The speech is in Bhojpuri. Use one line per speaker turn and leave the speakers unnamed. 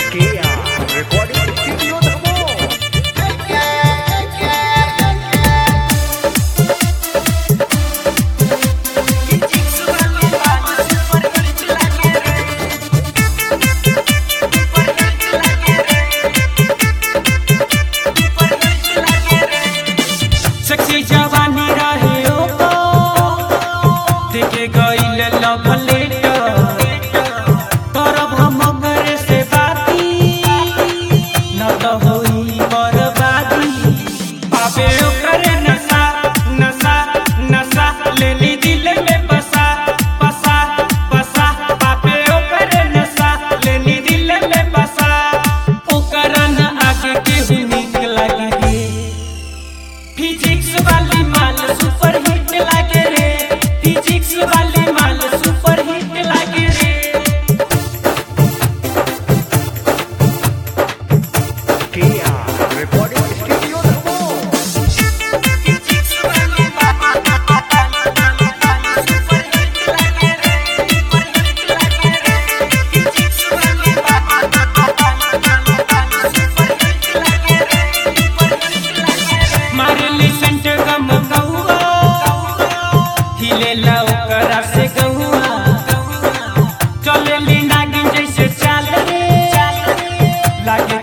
Recording Studio Dhamo.
सेक्सी जवानी रहे ओ तो देखे गइल लव लेटर करब हम करे से बाती न तो होई बर्बादी पावे ओकरे नशा नशा नशा लेली दिल में बसा बसा बसा पावे ओकरे नशा लेली दिल में बसा ओकरा न आगे केहू नीक लागे फिजिक्स वाली माल सुपर हिट लागे रे फिजिक्स वाली माल सुपर हिट लागे रे
Recording Studio Dhamo.
फिजिक्स वाली माल सुपर हिट लागे रे सुपर हिट लागे रे फिजिक्स वाली माल सुपर हिट लागे रे सुपर हिट लागे रे मारली सेंट गम गौआ हिले ला ओकरा से गौआ चलेली नागिन जैसे चाल रे लागे